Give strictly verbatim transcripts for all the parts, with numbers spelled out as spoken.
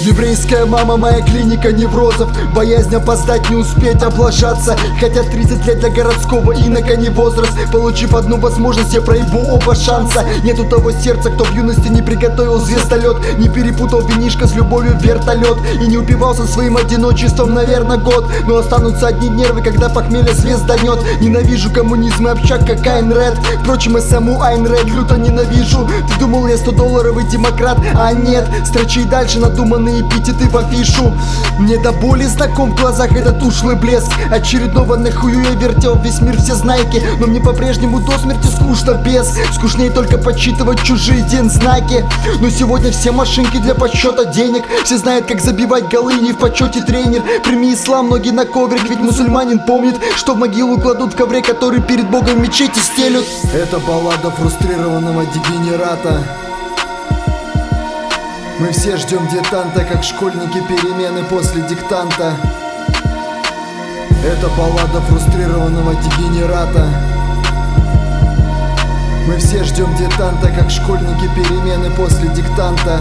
Еврейская мама, моя клиника неврозов. Боязнь опоздать, не успеть облажаться. Хотя тридцать лет для городского инока не возраст. Получив одну возможность, я проебу оба шанса. Нету того сердца, кто в юности не приготовил звездолет, не перепутал винишко с любовью в вертолет и не упивался своим одиночеством, наверное, год. Но останутся одни нервы, когда похмелье звезданет. Ненавижу коммунизм и общак, как Айн Рэд. Впрочем, и саму Айн Рэд люто ненавижу. Ты думал, я стодолларовый демократ, а нет. Строчи дальше надуманные эпитеты в афишу. Мне до боли знаком в глазах этот ушлый блеск очередного нахую я вертел весь мир все знайки. Но мне по-прежнему до смерти скучно без. Скучнее только подсчитывать чужие дензнаки. Но сегодня все машинки для подсчета денег. Все знают, как забивать голы, не в почете тренер. Прими ислам, ноги на коврик, ведь мусульманин помнит, что в могилу кладут в ковре, который перед Богом в мечети стелют. Это баллада фрустрированного дегенерата. Мы все ждем детанта, как школьники перемены после диктанта. Это баллада фрустрированного дегенерата. Мы все ждем детанта, как школьники перемены после диктанта.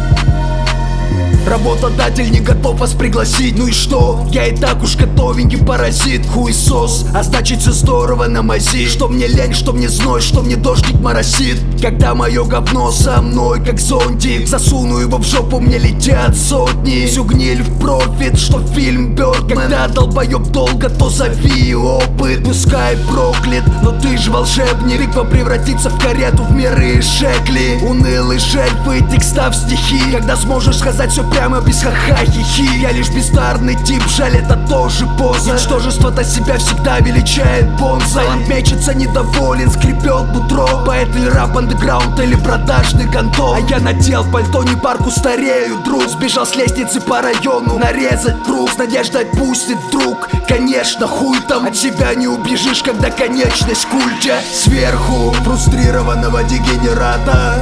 Работодатель не готов вас пригласить, ну и что? Я и так уж готовенький паразит, хуесос, а значит все здорово на мази. Что мне лень, что мне зной, что мне дождик моросит. Когда мое говно со мной, как зонтик, засуну его в жопу, мне летят сотни. Всю гниль в профит, что фильм Бёрдмен. Когда долбоёб долго, то зови опыт. Пускай проклят, но ты ж волшебник. Тыква превратится в карету в миры шекли. Унылый шельфы, текста в стихи. Когда сможешь сказать все прямо без ха-ха-хи-хи. Я лишь бездарный тип, жаль, это тоже поза. Ничтожество-то себя всегда величает бонзой. Он мечется недоволен, скрипет нутро. Поэт или рэп, андеграунд или продажный гандон. А я надел пальто, не парку старею, друг. Сбежал с лестницы по району, нарезать круг. С надеждой отпустит вдруг. Конечно, хуй там, от себя не убежишь, когда конечность культя. Сверху фрустрированного дегенерата.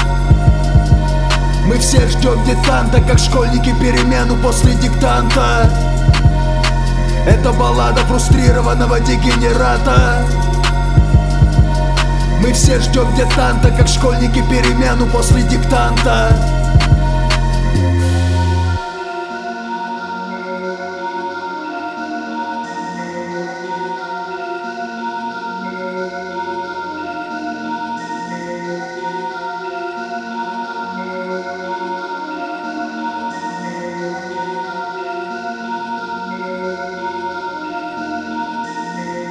Мы все ждем детанта, как школьники перемену после диктанта. Это баллада фрустрированного дегенерата. Мы все ждем детанта, как школьники перемену после диктанта.